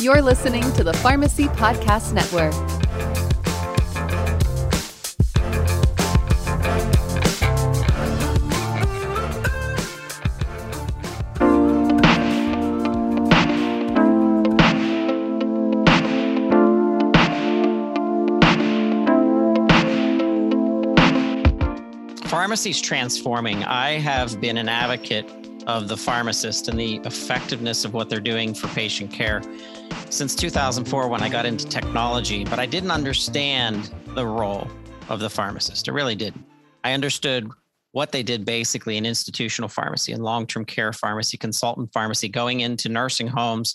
You're listening to the Pharmacy Podcast Network. Pharmacy's transforming. I have been an advocate of the pharmacist and the effectiveness of what they're doing for patient care since 2004 when I got into technology, but I didn't understand the role of the pharmacist. I really didn't. I understood what they did basically in institutional pharmacy and long-term care pharmacy, consultant pharmacy, going into nursing homes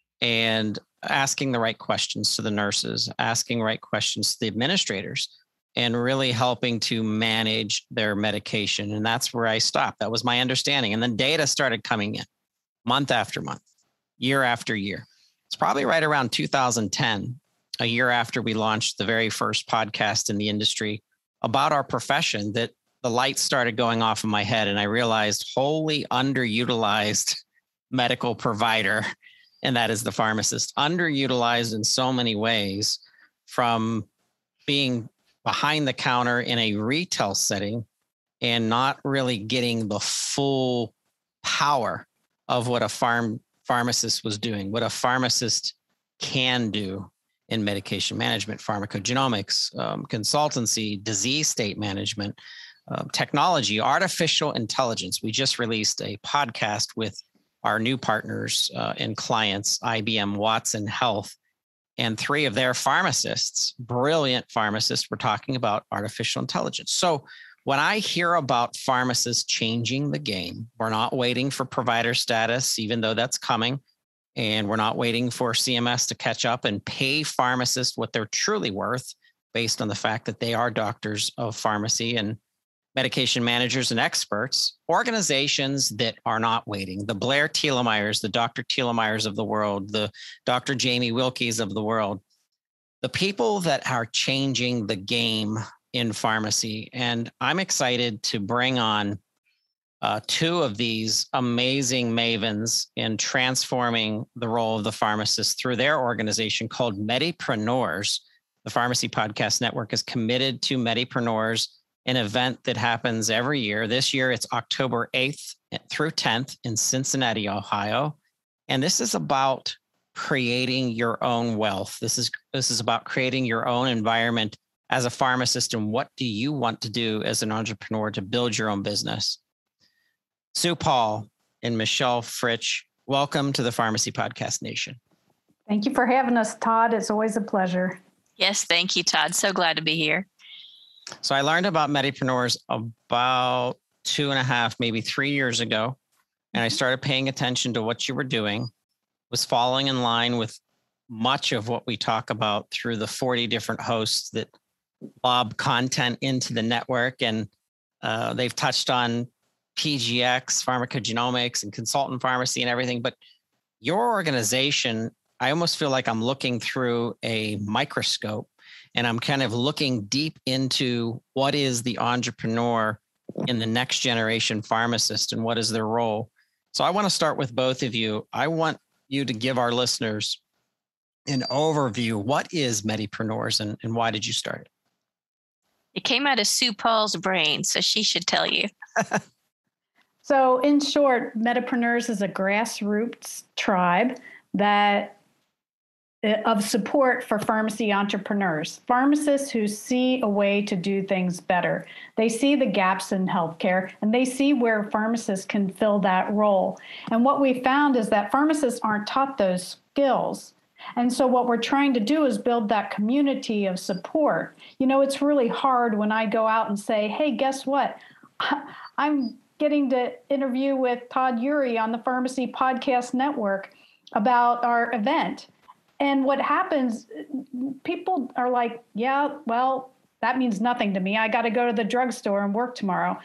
and asking the right questions to the nurses, asking right questions to the administrators, and really helping to manage their medication. And that's where I stopped. That was my understanding. And then data started coming in month after month, year after year. It's probably right around 2010, a year after we launched the very first podcast in the industry about our profession, that the lights started going off in my head. And I realized wholly underutilized medical provider, and that is the pharmacist, underutilized in so many ways, from being behind the counter in a retail setting and not really getting the full power of what a pharmacist was doing, what a pharmacist can do in medication management, pharmacogenomics, consultancy, disease state management, technology, artificial intelligence. We just released a podcast with our new partners and clients, IBM Watson Health, and three of their pharmacists, brilliant pharmacists, were talking about artificial intelligence. So when I hear about pharmacists changing the game, we're not waiting for provider status, even though that's coming, and we're not waiting for CMS to catch up and pay pharmacists what they're truly worth based on the fact that they are doctors of pharmacy and medication managers and experts. Organizations that are not waiting, the Blair Telemeyers, the Dr. Telemeyers of the world, the Dr. Jamie Wilkies of the world, the people that are changing the game in pharmacy. And I'm excited to bring on two of these amazing mavens in transforming the role of the pharmacist through their organization called Medipreneurs. The Pharmacy Podcast Network is committed to Medipreneurs, an event that happens every year. This year, it's October 8th through 10th in Cincinnati, Ohio. And this is about creating your own wealth. This is about creating your own environment as a pharmacist, and what do you want to do as an entrepreneur to build your own business. Sue Paul and Michelle Fritsch, welcome to the Pharmacy Podcast Nation. Thank you for having us, Todd. It's always a pleasure. Yes, thank you, Todd. So glad to be here. So I learned about Medipreneurs about 2.5, maybe 3 years ago. And I started paying attention to what you were doing, was following in line with much of what we talk about through the 40 different hosts that lob content into the network. And they've touched on PGX, pharmacogenomics, and consultant pharmacy and everything. But your organization, I almost feel like I'm looking through a microscope, and I'm kind of looking deep into what is the entrepreneur in the next generation pharmacist and what is their role. So I want to start with both of you. I want you to give our listeners an overview. What is Medipreneurs and why did you start it? It came out of Sue Paul's brain, so she should tell you. So in short, Medipreneurs is a grassroots tribe that of support for pharmacy entrepreneurs, pharmacists who see a way to do things better. They see the gaps in healthcare, and they see where pharmacists can fill that role. And what we found is that pharmacists aren't taught those skills. And so what we're trying to do is build that community of support. You know, it's really hard when I go out and say, hey, guess what? I'm getting to interview with Todd Eury on the Pharmacy Podcast Network about our event. And what happens, people are like, yeah, well, that means nothing to me. I got to go to the drugstore and work tomorrow.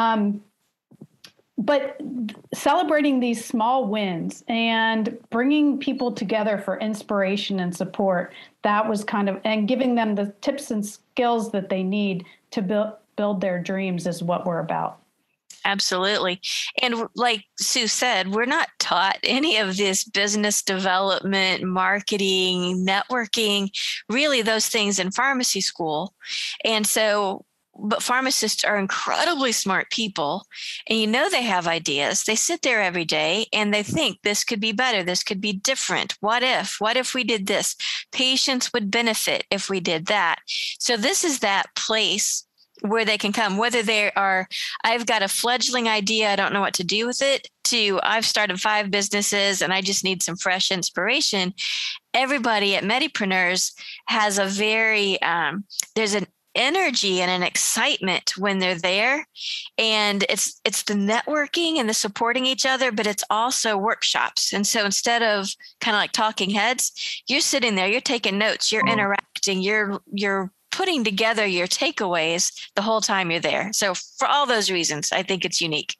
But celebrating these small wins and bringing people together for inspiration and support, that was kind of, and giving them the tips and skills that they need to build their dreams is what we're about. Absolutely. And like Sue said, we're not taught any of this business development, marketing, networking, really those things in pharmacy school. And so, but pharmacists are incredibly smart people, and they have ideas. They sit there every day and they think this could be better. This could be different. What if we did this? Patients would benefit if we did that. So this is that place where they can come, whether they are, I've got a fledgling idea, I don't know what to do with it, to I've started 5 businesses and I just need some fresh inspiration. Everybody at Medipreneurs has a very, there's an energy and an excitement when they're there. And it's the networking and the supporting each other, but it's also workshops. And so instead of kind of like talking heads, you're sitting there, you're taking notes, you're interacting, you're putting together your takeaways the whole time you're there. So for all those reasons, I think it's unique.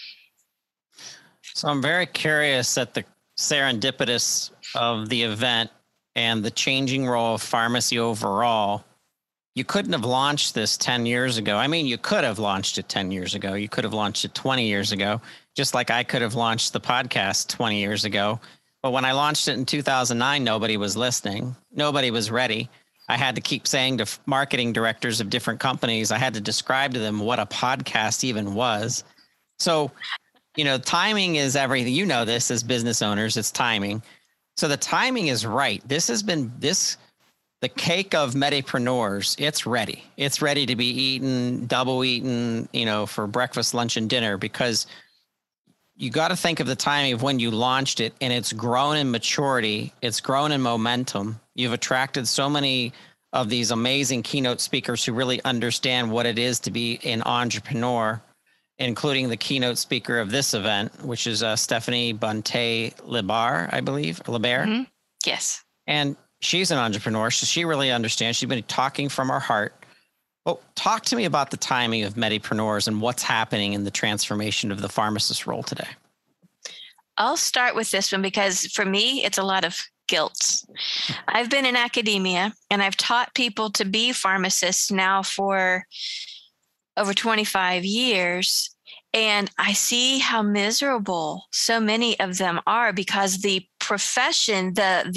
So I'm very curious at the serendipitous of the event and the changing role of pharmacy overall. You couldn't have launched this 10 years ago. I mean, you could have launched it 10 years ago. You could have launched it 20 years ago, just like I could have launched the podcast 20 years ago. But when I launched it in 2009, nobody was listening. Nobody was ready. I had to keep saying to marketing directors of different companies, I had to describe to them what a podcast even was. So, timing is everything. You know this as business owners, it's timing. So the timing is right. This has been the cake of Medipreneurs. It's ready. It's ready to be eaten, double eaten, for breakfast, lunch, and dinner, because you got to think of the timing of when you launched it, and it's grown in maturity. It's grown in momentum. You've attracted so many of these amazing keynote speakers who really understand what it is to be an entrepreneur, including the keynote speaker of this event, which is Stephanie Bonte-Lebert, I believe, Lebert. Mm-hmm. Yes. And she's an entrepreneur, so she really understands. She's been talking from her heart. Well, talk to me about the timing of Medipreneurs and what's happening in the transformation of the pharmacist role today. I'll start with this one because for me, it's a lot of guilt. I've been in academia and I've taught people to be pharmacists now for over 25 years. And I see how miserable so many of them are because the profession,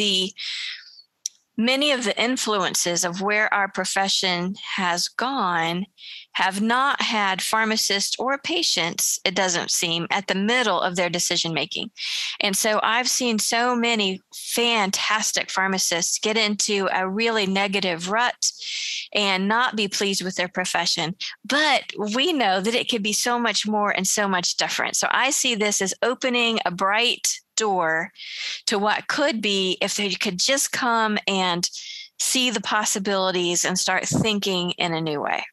many of the influences of where our profession has gone have not had pharmacists or patients, it doesn't seem, at the middle of their decision making. And so I've seen so many fantastic pharmacists get into a really negative rut and not be pleased with their profession. But we know that it could be so much more and so much different. So I see this as opening a bright door to what could be if they could just come and see the possibilities and start thinking in a new way.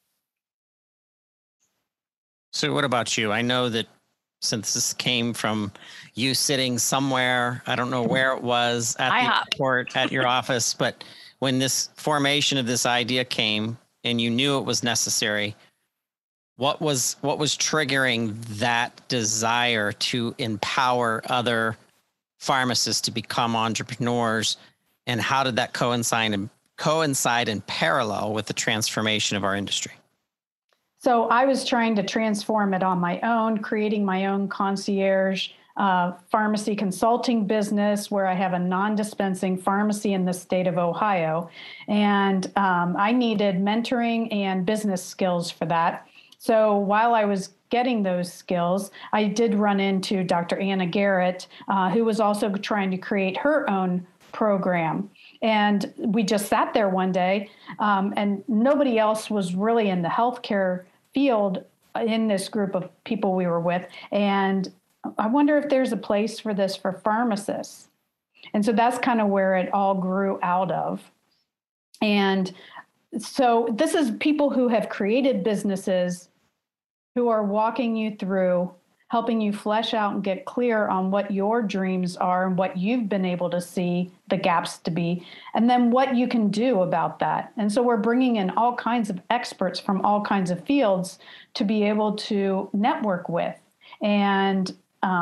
So what about you? I know that since this came from you sitting somewhere, I don't know where it was at the airport, at your office, but when this formation of this idea came and you knew it was necessary, what was triggering that desire to empower other pharmacists to become entrepreneurs, and how did that coincide in parallel with the transformation of our industry? So I was trying to transform it on my own, creating my own concierge pharmacy consulting business where I have a non-dispensing pharmacy in the state of Ohio. And I needed mentoring and business skills for that. So while I was getting those skills, I did run into Dr. Anna Garrett, who was also trying to create her own program. And we just sat there one day, and nobody else was really in the healthcare field in this group of people we were with. And I wonder if there's a place for this for pharmacists. And so that's kind of where it all grew out of. And so this is people who have created businesses who are walking you through, helping you flesh out and get clear on what your dreams are and what you've been able to see the gaps to be, and then what you can do about that. And so we're bringing in all kinds of experts from all kinds of fields to be able to network with and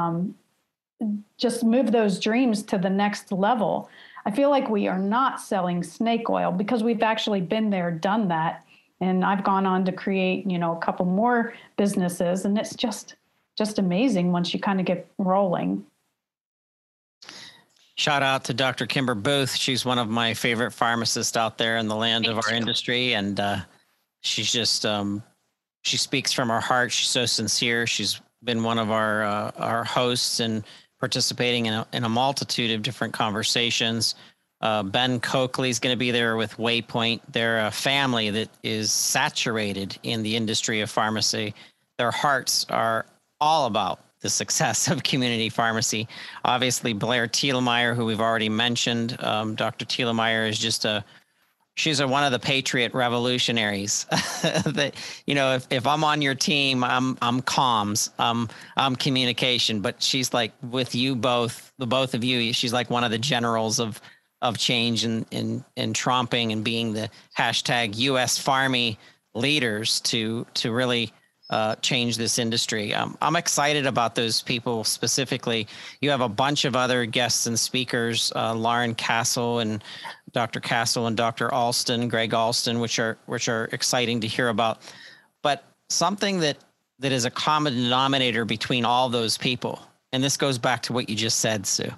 just move those dreams to the next level. I feel like we are not selling snake oil because we've actually been there, done that. And I've gone on to create, a couple more businesses, and it's just just amazing once you kind of get rolling. Shout out to Dr. Kimber Booth. She's one of my favorite pharmacists out there in the land of our industry. And she's just, she speaks from her heart. She's so sincere. She's been one of our hosts and participating in a multitude of different conversations. Ben Coakley is going to be there with Waypoint. They're a family that is saturated in the industry of pharmacy. Their hearts are all about the success of community pharmacy. Obviously, Blair Thielemeyer, who we've already mentioned. Dr. Thielemeyer is just she's one of the patriot revolutionaries. That, you know, if I'm on your team, I'm comms, I'm communication. But she's like with you both, the both of you. She's like one of the generals of change and tromping and being the hashtag US Farmy leaders to really change this industry. I'm excited about those people specifically. You have a bunch of other guests and speakers, Lauren Castle and Dr. Castle and Dr. Alston, Greg Alston, which are exciting to hear about. But something that is a common denominator between all those people, and this goes back to what you just said, Sue,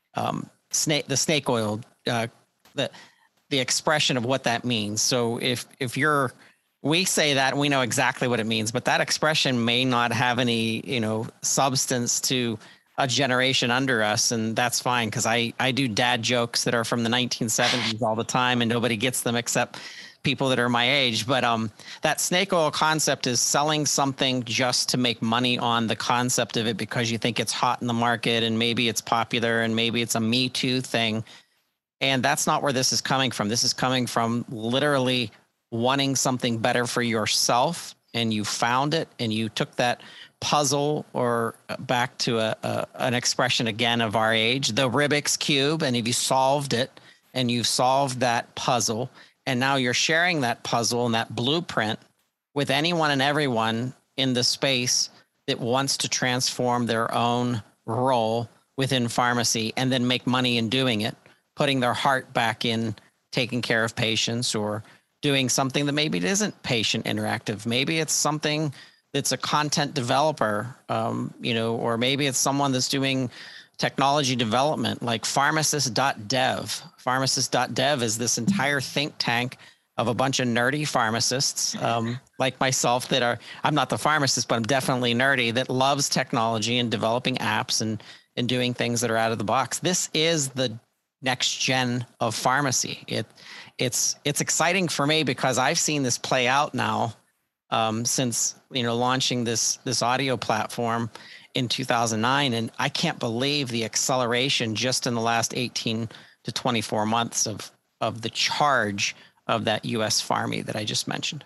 the snake oil, the expression of what that means. So if we say that, we know exactly what it means, but that expression may not have any, substance to a generation under us. And that's fine, because I do dad jokes that are from the 1970s all the time, and nobody gets them except people that are my age. But that snake oil concept is selling something just to make money on the concept of it because you think it's hot in the market and maybe it's popular and maybe it's a Me Too thing. And that's not where this is coming from. This is coming from literally wanting something better for yourself, and you found it, and you took that puzzle, or back to an expression again of our age, the Rubik's Cube, and if you solved it, and you've solved that puzzle, and now you're sharing that puzzle and that blueprint with anyone and everyone in the space that wants to transform their own role within pharmacy and then make money in doing it, putting their heart back in taking care of patients, or doing something that maybe it isn't patient interactive. Maybe it's something that's a content developer, or maybe it's someone that's doing technology development, like pharmacist.dev. Pharmacist.dev is this entire think tank of a bunch of nerdy pharmacists like myself I'm not the pharmacist, but I'm definitely nerdy, that loves technology and developing apps and doing things that are out of the box. This is the next gen of pharmacy. It's exciting for me because I've seen this play out now since launching this audio platform in 2009, and I can't believe the acceleration just in the last 18 to 24 months of the charge of that US Farmy that I just mentioned.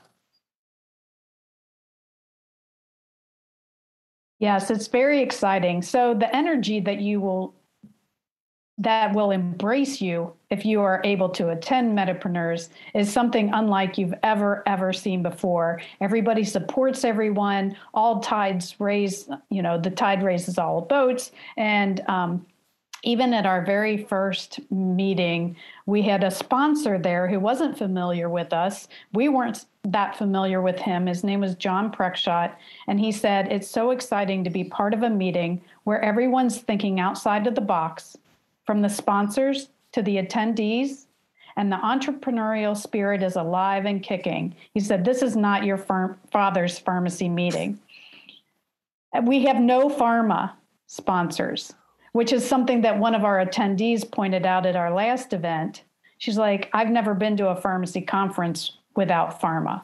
Yes, it's very exciting. So the energy that will embrace you if you are able to attend Metapreneurs is something unlike you've ever seen before. Everybody supports everyone. All tides raise, the tide raises all boats. And even at our very first meeting, we had a sponsor there who wasn't familiar with us. We weren't that familiar with him. His name was John Preckshot. And he said, it's so exciting to be part of a meeting where everyone's thinking outside of the box, from the sponsors to the attendees, and the entrepreneurial spirit is alive and kicking. He said, this is not your father's pharmacy meeting. We have no pharma sponsors, which is something that one of our attendees pointed out at our last event. She's like, I've never been to a pharmacy conference without pharma.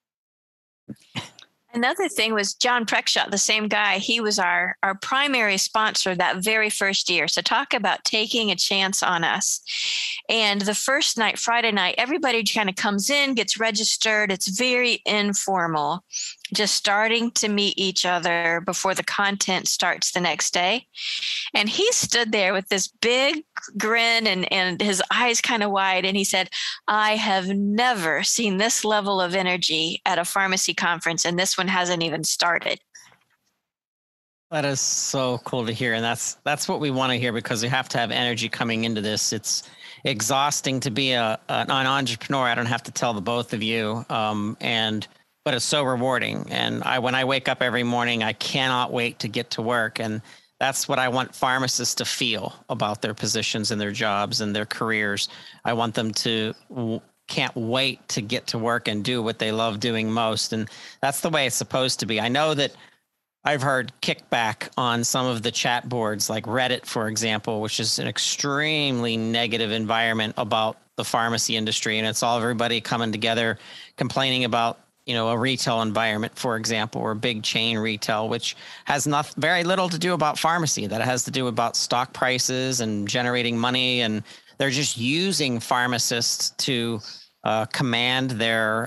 Another thing was John Preckshot, the same guy. He was our primary sponsor that very first year. So talk about taking a chance on us. And the first night, Friday night, everybody kind of comes in, gets registered. It's very informal, just starting to meet each other before the content starts the next day. And he stood there with this big grin and his eyes kind of wide. And he said, I have never seen this level of energy at a pharmacy conference, and this one hasn't even started. That is so cool to hear. And that's what we want to hear, because we have to have energy coming into this. It's exhausting to be an entrepreneur. I don't have to tell the both of you. And but it's so rewarding. And when I wake up every morning, I cannot wait to get to work. And that's what I want pharmacists to feel about their positions and their jobs and their careers. I want them to can't wait to get to work and do what they love doing most. And that's the way it's supposed to be. I know that I've heard kickback on some of the chat boards like Reddit, for example, which is an extremely negative environment about the pharmacy industry. And it's all everybody coming together, complaining about, a retail environment, for example, or big chain retail, which has very little to do about pharmacy. That has to do about stock prices and generating money. And they're just using pharmacists to command their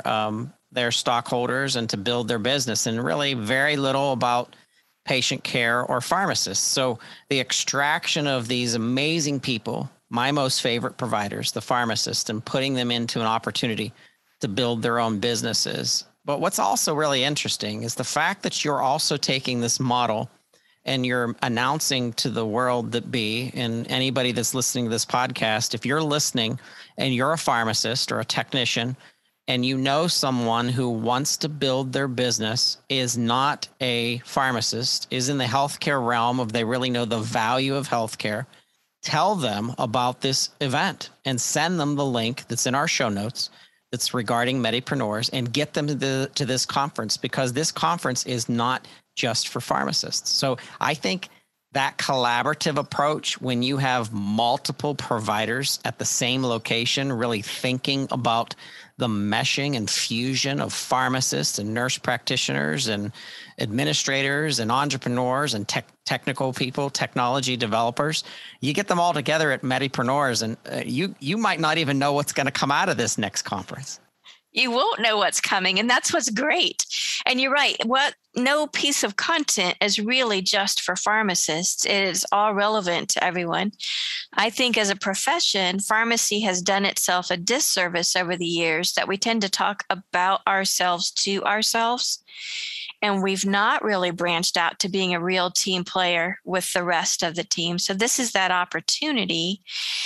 stockholders and to build their business, and really very little about patient care or pharmacists. So the extraction of these amazing people, my most favorite providers, the pharmacists, and putting them into an opportunity to build their own businesses. But what's also really interesting is the fact that you're also taking this model and you're announcing to the world that be, and anybody that's listening to this podcast, if you're listening and you're a pharmacist or a technician, and you know someone who wants to build their business, is not a pharmacist, is in the healthcare realm of they really know the value of healthcare, tell them about this event and send them the link that's in our show notes that's regarding Medipreneurs, and get them to this conference, because this conference is not just for pharmacists. So I think that collaborative approach, when you have multiple providers at the same location, really thinking about the meshing and fusion of pharmacists and nurse practitioners and administrators and entrepreneurs and technical people, technology developers, you get them all together at Medipreneurs, and you might not even know what's going to come out of this next conference. You won't know what's coming, and that's what's great. And you're right. No piece of content is really just for pharmacists. It is all relevant to everyone. I think as a profession, pharmacy has done itself a disservice over the years that we tend to talk about ourselves to ourselves. And we've not really branched out to being a real team player with the rest of the team. So this is that opportunity.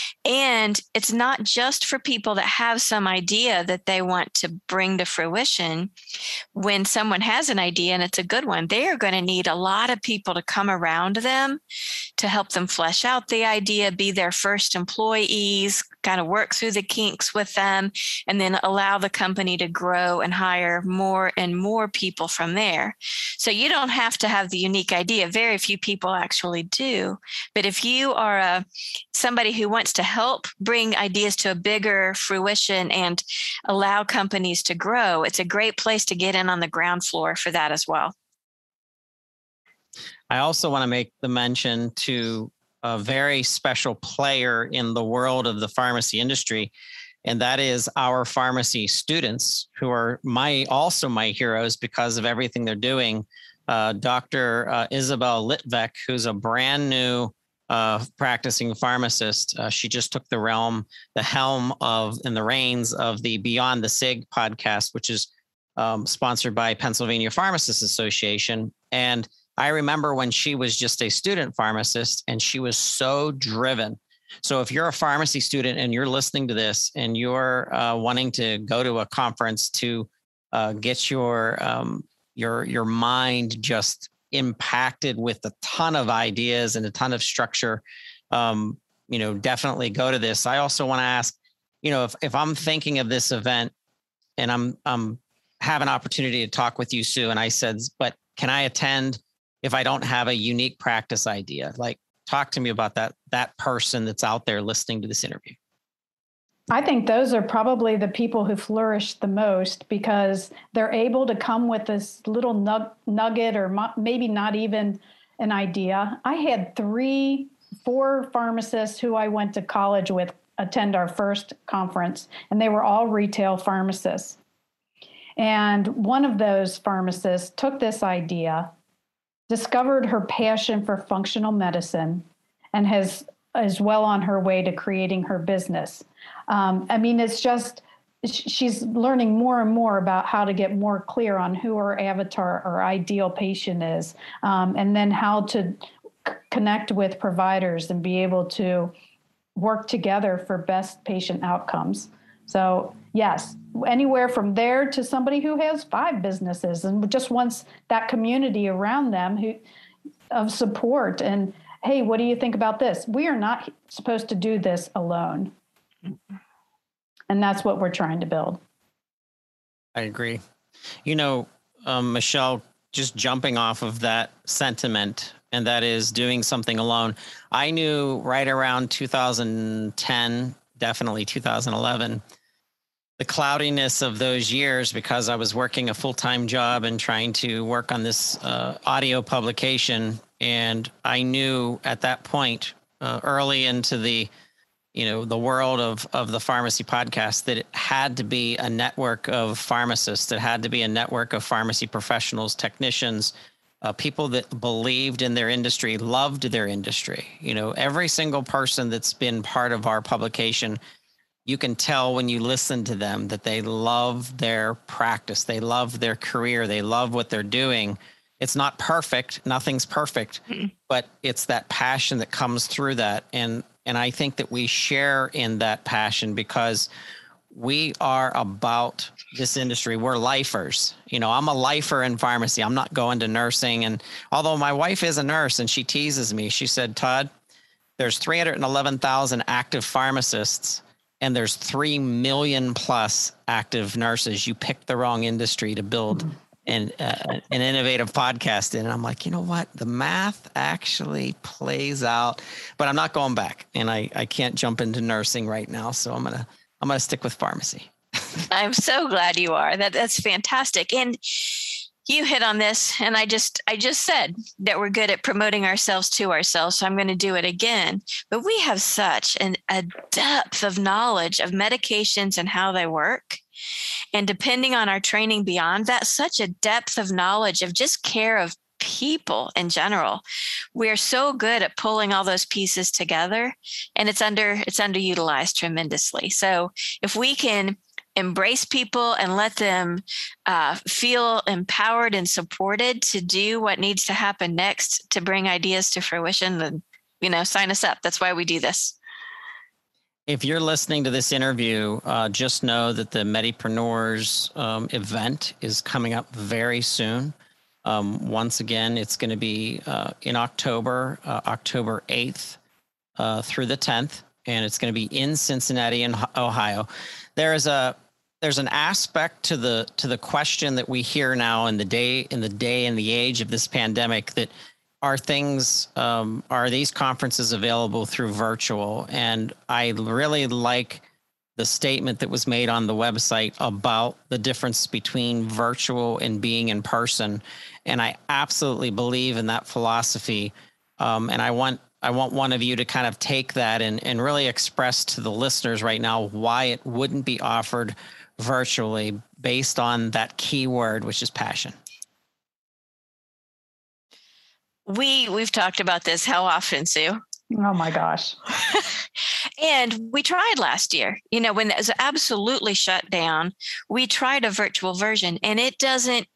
And it's not just for people that have some idea that they want to bring to fruition. When someone has an idea and it's a good one, they are going to need a lot of people to come around them to help them flesh out the idea, be their first employees, kind of work through the kinks with them, and then allow the company to grow and hire more and more people from there. So you don't have to have the unique idea. Very few people actually do. But if you are somebody who wants to help bring ideas to a bigger fruition and allow companies to grow, it's a great place to get in on the ground floor for that as well. I also want to make the mention to a very special player in the world of the pharmacy industry, and that is our pharmacy students, who are also my heroes because of everything they're doing. Dr. Isabel Litvek, who's a brand new practicing pharmacist. She just took the helm of and the reins of the Beyond the SIG podcast, which is sponsored by Pennsylvania Pharmacists Association. And I remember when she was just a student pharmacist, and she was so driven. So if you're a pharmacy student and you're listening to this and you're wanting to go to a conference to get your mind just impacted with a ton of ideas and a ton of structure, definitely go to this. I also want to ask, if I'm thinking of this event and I'm have an opportunity to talk with you, Sue, and I said, but can I attend if I don't have a unique practice idea? Like, talk to me about that person that's out there listening to this interview. I think those are probably the people who flourish the most, because they're able to come with this little nugget, or maybe not even an idea. I had 4 pharmacists who I went to college with attend our first conference, and they were all retail pharmacists. And one of those pharmacists took this idea, discovered her passion for functional medicine, and is well on her way to creating her business. It's just, she's learning more and more about how to get more clear on who her avatar or ideal patient is, and then how to connect with providers and be able to work together for best patient outcomes. So, Yes, anywhere from there to somebody who has 5 businesses and just wants that community around them of support. And hey, what do you think about this? We are not supposed to do this alone. And that's what we're trying to build. I agree. Michelle, just jumping off of that sentiment, and that is doing something alone. I knew right around 2010, definitely 2011, the cloudiness of those years, because I was working a full-time job and trying to work on this audio publication. And I knew at that point, early into the world of the pharmacy podcast, that it had to be a network of pharmacists. It had to be a network of pharmacy professionals, technicians, people that believed in their industry, loved their industry. Every single person that's been part of our publication, you can tell when you listen to them that they love their practice. They love their career. They love what they're doing. It's not perfect. Nothing's perfect, but it's that passion that comes through that. And I think that we share in that passion because we are about this industry. We're lifers. I'm a lifer in pharmacy. I'm not going to nursing. And although my wife is a nurse and she teases me, she said, Todd, there's 311,000 active pharmacists and there's 3 million plus active nurses. You picked the wrong industry to build an innovative podcast in. And I'm like, you know what? The math actually plays out, but I'm not going back, and I can't jump into nursing right now. So I'm gonna stick with pharmacy. I'm so glad you are. That's fantastic. And you hit on this, and I just said that we're good at promoting ourselves to ourselves. So I'm going to do it again. But we have such a depth of knowledge of medications and how they work. And depending on our training beyond that, such a depth of knowledge of just care of people in general. We're so good at pulling all those pieces together, and it's underutilized tremendously. So if we can embrace people and let them feel empowered and supported to do what needs to happen next to bring ideas to fruition, then, sign us up. That's why we do this. If you're listening to this interview, just know that the Medipreneurs event is coming up very soon. Once again, it's going to be in October 8th through the 10th, and it's going to be in Cincinnati, in Ohio. There's an aspect to the question that we hear now in the day and the age of this pandemic, that are these conferences available through virtual? And I really like the statement that was made on the website about the difference between virtual and being in person. And I absolutely believe in that philosophy. And I want one of you to kind of take that and really express to the listeners right now why it wouldn't be offered virtually based on that key word, which is passion. We've talked about this how often, Sue? Oh my gosh. And we tried last year, when it was absolutely shut down, we tried a virtual version, and it doesn't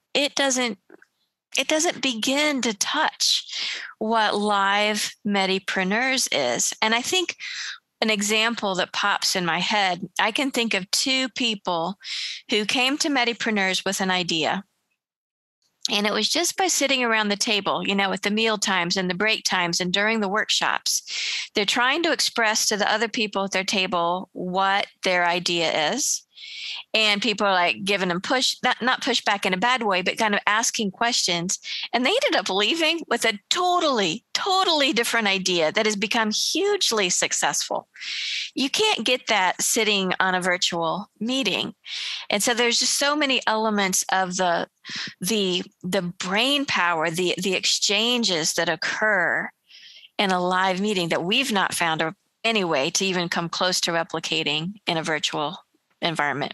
begin to touch what live Medipreneurs is. And I think an example that pops in my head, I can think of 2 people who came to Medipreneurs with an idea. And it was just by sitting around the table, with the meal times and the break times and during the workshops, they're trying to express to the other people at their table what their idea is. And people are like giving them not pushback in a bad way, but kind of asking questions. And they ended up leaving with a totally, totally different idea that has become hugely successful. You can't get that sitting on a virtual meeting. And so there's just so many elements of the brain power, the exchanges that occur in a live meeting that we've not found any way to even come close to replicating in a virtual environment.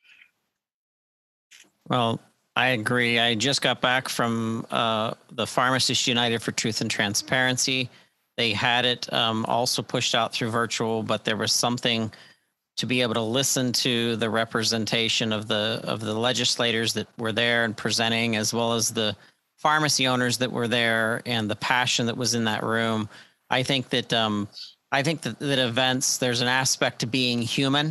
Well, I agree. I just got back from the Pharmacists United for Truth and Transparency. They had it also pushed out through virtual, but there was something to be able to listen to the representation of the legislators that were there and presenting, as well as the pharmacy owners that were there, and the passion that was in that room. I think that events, there's an aspect to being human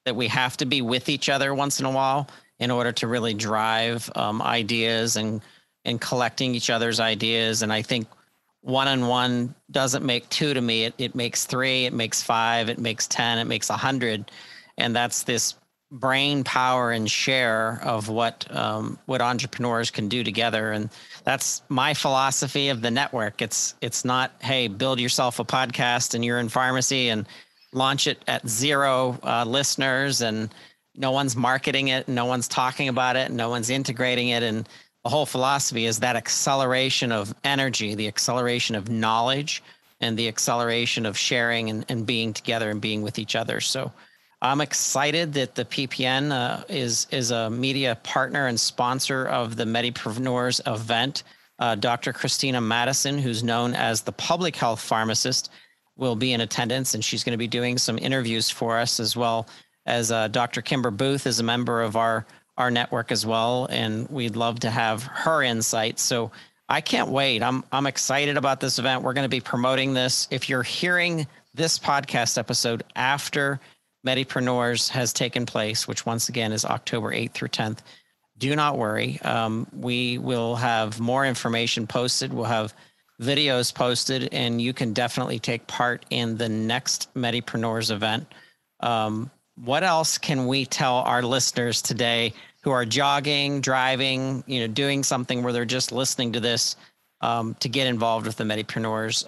that we have to be with each other once in a while in order to really drive ideas and collecting each other's ideas. And I think 1-on-1 doesn't make two to me. It makes 3, it makes 5, it makes 10, it makes 100. And that's this brain power and share of what entrepreneurs can do together. And that's my philosophy of the network. It's not, hey, build yourself a podcast and you're in pharmacy and launch it at 0 listeners and no one's marketing it, no one's talking about it, no one's integrating it. And the whole philosophy is that acceleration of energy, the acceleration of knowledge, and the acceleration of sharing and being together and being with each other. So I'm excited that the PPN is a media partner and sponsor of the Medipreneurs event. Dr. Christina Madison, who's known as the public health pharmacist, will be in attendance, and she's going to be doing some interviews for us, as well as Dr. Kimber Booth is a member of our network as well, and we'd love to have her insights. So I can't wait. I'm excited about this event. We're going to be promoting this. If you're hearing this podcast episode after Medipreneurs has taken place, which once again is October 8th through 10th, do not worry. We will have more information posted. We'll have videos posted, and you can definitely take part in the next Medipreneurs event. What else can we tell our listeners today who are jogging, driving, doing something where they're just listening to this, to get involved with the Medipreneurs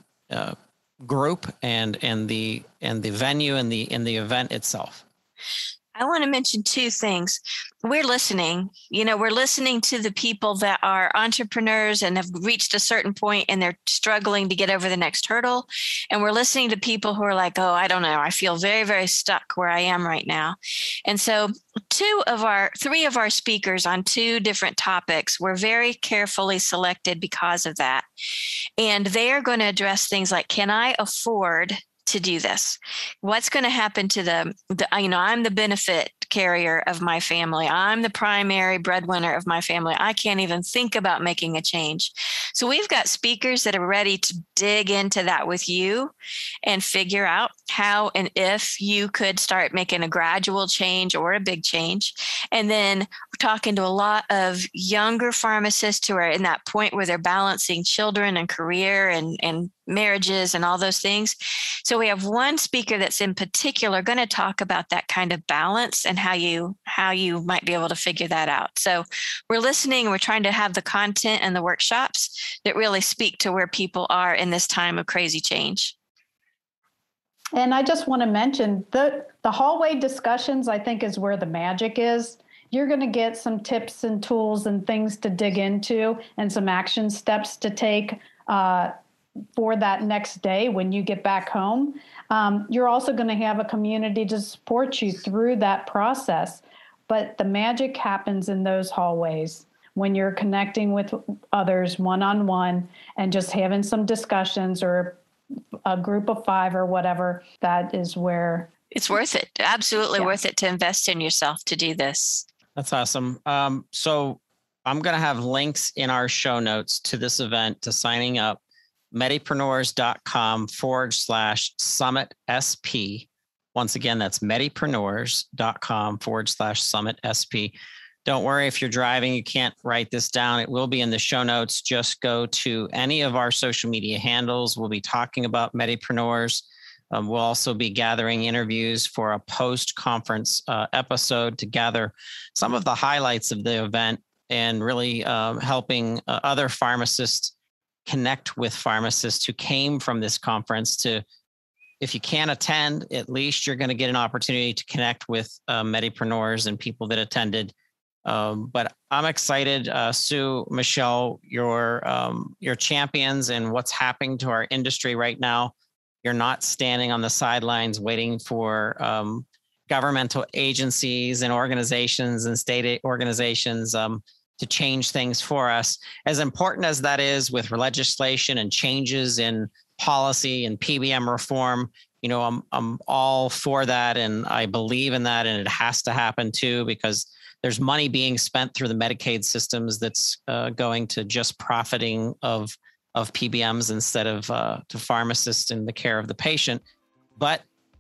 group and the venue and the event itself? I want to mention 2 things. We're listening. We're listening to the people that are entrepreneurs and have reached a certain point and they're struggling to get over the next hurdle. And we're listening to people who are like, oh, I don't know, I feel very, very stuck where I am right now. And so 3 of our speakers on 2 different topics were very carefully selected because of that. And they are going to address things like, can I afford to do this? What's going to happen to I'm the benefit carrier of my family. I'm the primary breadwinner of my family. I can't even think about making a change. So we've got speakers that are ready to dig into that with you and figure out how and if you could start making a gradual change or a big change. And then we're talking to a lot of younger pharmacists who are in that point where they're balancing children and career and marriages and all those things. So we have one speaker that's in particular going to talk about that kind of balance and how you might be able to figure that out. So we're listening and we're trying to have the content and the workshops that really speak to where people are in this time of crazy change. And I just want to mention the hallway discussions, I think, is where the magic is. You're going to get some tips and tools and things to dig into and some action steps to take for that next day when you get back home. You're also going to have a community to support you through that process. But the magic happens in those hallways when you're connecting with others one-on-one and just having some discussions, or a group of 5 or whatever. That is where it's worth it. Absolutely worth it to invest in yourself to do this. That's awesome. So I'm going to have links in our show notes to this event, to signing up. Medipreneurs.com/Summit SP. Once again, that's Medipreneurs.com/Summit SP. Don't worry if you're driving, you can't write this down. It will be in the show notes. Just go to any of our social media handles. We'll be talking about Medipreneurs. We'll also be gathering interviews for a post-conference episode to gather some of the highlights of the event and really helping other pharmacists connect with pharmacists who came from this conference. To, if you can't attend, at least you're going to get an opportunity to connect with Medipreneurs and people that attended. But I'm excited, Sue, Michelle, your champions and what's happening to our industry right now. You're not standing on the sidelines waiting for governmental agencies and organizations and state organizations to change things for us. As important as that is with legislation and changes in policy and PBM reform, I'm all for that, and I believe in that, and it has to happen too, because there's money being spent through the Medicaid systems that's going to just profiting of PBMs instead of to pharmacists and the care of the patient. But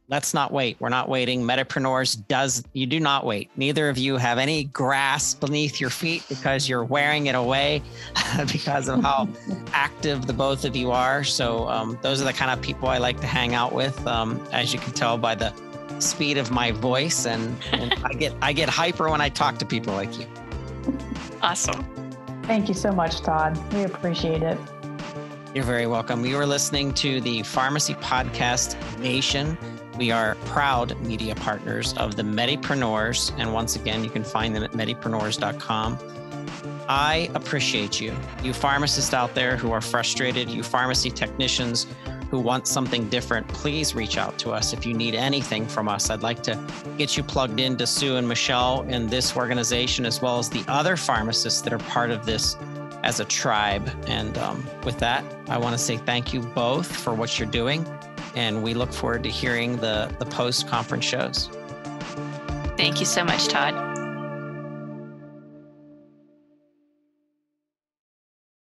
Let's not wait. We're not waiting. Metapreneurs you do not wait. Neither of you have any grass beneath your feet because you're wearing it away because of how active the both of you are. So those are the kind of people I like to hang out with, as you can tell by the speed of my voice. And I get hyper when I talk to people like you. Awesome. Thank you so much, Todd. We appreciate it. You're very welcome. You are listening to the Pharmacy Podcast Nation. We are proud media partners of the Medipreneurs. And once again, you can find them at medipreneurs.com. I appreciate you pharmacists out there who are frustrated, you pharmacy technicians who want something different. Please reach out to us if you need anything from us. I'd like to get you plugged into Sue and Michelle in this organization, as well as the other pharmacists that are part of this as a tribe. And with that, I want to say thank you both for what you're doing. And we look forward to hearing the post-conference shows. Thank you so much, Todd.